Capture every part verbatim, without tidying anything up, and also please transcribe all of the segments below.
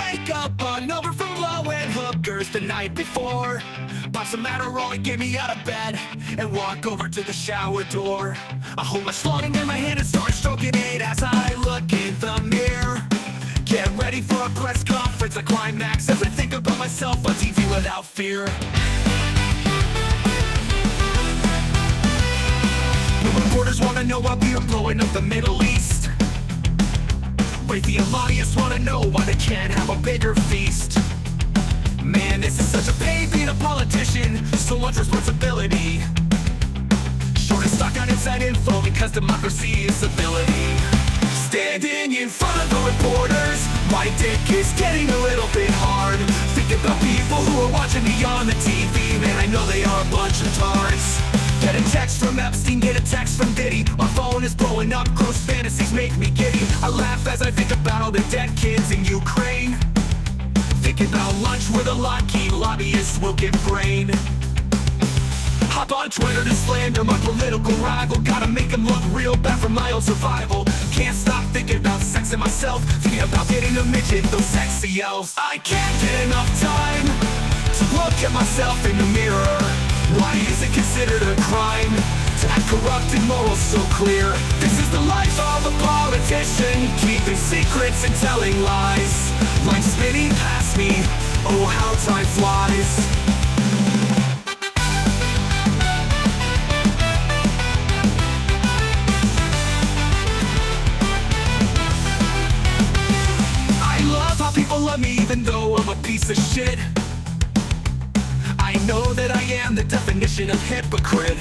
Wake up hungover from low and hookers the night before. Pop some Adderall and get me out of bed and walk over to the shower door. I hold my slung in my hand and start stroking it as I look in the mirror. Get ready for a press conference, a climax as I think about myself on T V without fear. The reporters wanna know why we are blowing up the Middle East. Wait, the audience wanna know why they can't have a bigger feast. Man, this is such a pain being a politician, so much responsibility. Short and stock on inside info because democracy is civility. Standing in front of the reporters, my dick is getting a little bit hard. Think about people who are watching me on the T V, man, I know they are a bunch of tards. Get a text from Epstein, get a text from Diddy. My phone is blowing up, gross fantasies make me giddy. I laugh as I think about all the dead kids in Ukraine. Thinking about lunch where the Lockheed lobbyists will give brain. Hop on Twitter to slander my political rival. Gotta make him look real bad for my own survival. Can't stop thinking about sex and myself, thinking about getting a midget, those sexy elves. I can't get enough time to look at myself in the mirror. Why is it considered a crime to have corrupt and morals so clear? This is the life of a politician, keeping secrets and telling lies. Life spinning past me, oh how time flies. I love how people love me even though I'm a piece of shit. I know that I am the definition of hypocrite,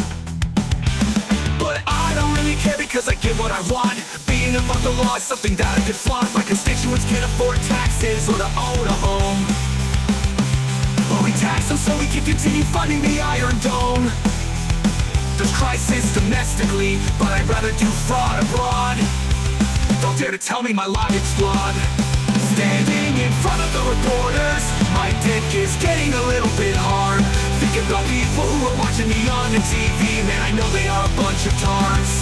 but I don't really care because I get what I want. Being above the law is something that I could flaunt. My constituents can't afford taxes or to own a home, but we tax them so we can continue funding the Iron Dome. There's crisis domestically, but I'd rather do fraud abroad. Don't dare to tell me my logic's flawed. Standing in front of the reporters, my dick is getting a little bit hard. Thinking about people who are watching me on the T V, man, I know they are a bunch of tards.